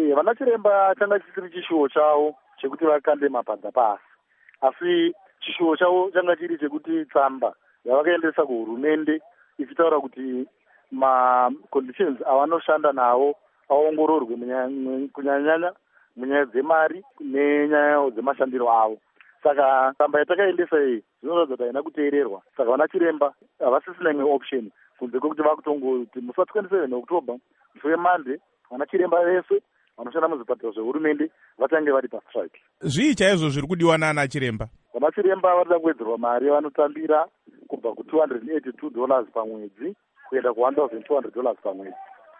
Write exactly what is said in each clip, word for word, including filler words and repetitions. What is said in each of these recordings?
E, vana chiremba changa chisiri chishuwo chavo chekuti vakande mapadza pasi, asi chishuwo chavo changa chiri chekuti tsamba yavakaendesa kuhurumende ichitaura kuti maconditions avanoshanda nawo aongororwe kunyanyanya munyaya dzemari nenyaya dzemashandiro avo. Saka tsamba yatakaendesa iyi zvinoratidza kuti haina kuteererwa. Saka vana chiremba havasisina imwe option kunze kwekuti vakutongoti musi wa27 October musi weMonday vana chiremba vese vanoshanda muzvipataro zvehurumende vatange vari pastrike. Zvii chaizvo zviri kudiwa nana chiremba? Vana chiremba varida kuwedzerwa mari vanotambira kubva ku two hundred eighty-two dollars pamwedzi kuenda ku one thousand two hundred dollars pamwedzi.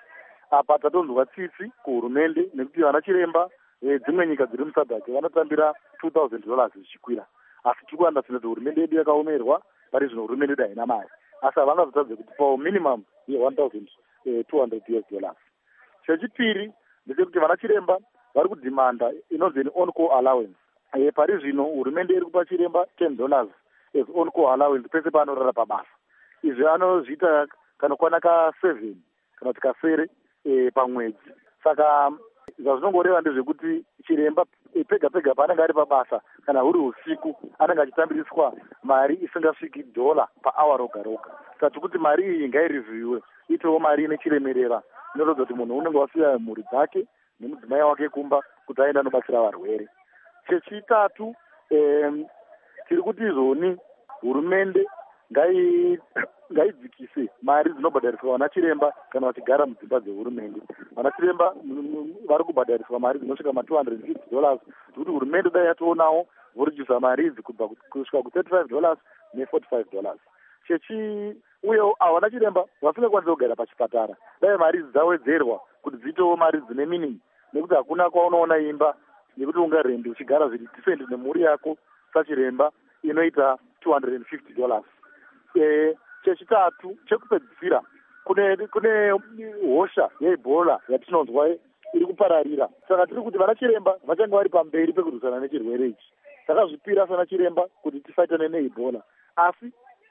Apa tatonzwa tsitsi kuhurumende nekuti vana chiremba dzimwe nyika dziri musadhaki vanotambira two thousand dollars zvichikwira, asi tiri kuandasina kuti hurumende yedu yakaomerwa pari zvino hurumende yedu haina mari, asi havangazotadze kuti pa minimum ye one thousand two hundred U S dollars. Chechipiri ndechekuti vana chiremba vari kudhimanda inonzi ni on call allowance. E, pari zvino hurumende iri kupa chiremba ten dollars as on call allowance pese paanorara pabasa. Izvi anozviita kanokwana ka seven kana kuti kasere e, pamwedzi. Saka zvazvinongoreva ndezvekuti chiremba e, pega pega paanenge ari pabasa kana huri usiku anenge achitambiriswa mari isingasviki dola pahour roga roga. Saka kuti mari iyi ngairevhiwe itewo mari ine chiremerera inorodza kuti munhu unenge wasiya mhuri dzake nemudzimai wake kumba kuti aenda anobatsira varwere. Chechitatu em, tiri kuti izvoni hurumende ngai ngaidzikise mari dzinobhadhariswa vana chiremba kana vachigara mudzimba dzehurumende. Vana chiremba vari kubhadhariswa mari dzinosvika ma two hundred fifty dollars zvokuti hurumende dai yatoonawo voredusa mari idzi kubva kusvika ku thirty-five dollars ne forty-five dollars. Chechi uye vana chiremba vasingakwanisi kugara pachipatara dai mari idzi dzawedzerwa kuti dziitewo mari dzine meaning, nekuti hakuna kwaunoona imba nekuti ungarendi uchigara zviri different nemhuri yako sachiremba inoita two hundred fifty dollars. E, chechitatu chekupedzisira kune kune hosha yeEbola yatinonzwa iri kupararira. Saka tiri kuti vana chiremba vachange vari pamberi pekurwisana nechirwere ichi. Takazvipira sana chiremba kuti tifaitane neEbola, asi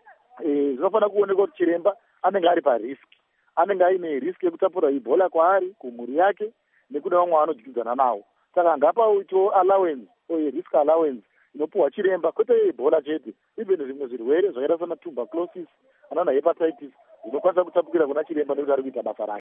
e, zvinofanira kuonekwa kuti chiremba anenge ari pariski, anenge aine riski yekutapura Ebola kwaari, kumhuri yake nekune vamwe vanodyidzana nawo. Saka ngapaitwewo allowance oye risk allowance inopuhwa chiremba kwete Ebola chete, ibe nezvimwe zvirwere zvakaita sana tuberculosis, anana hepatitis zvinokwanisa kutapukira kuna chiremba nekuti ari kuita basa rake.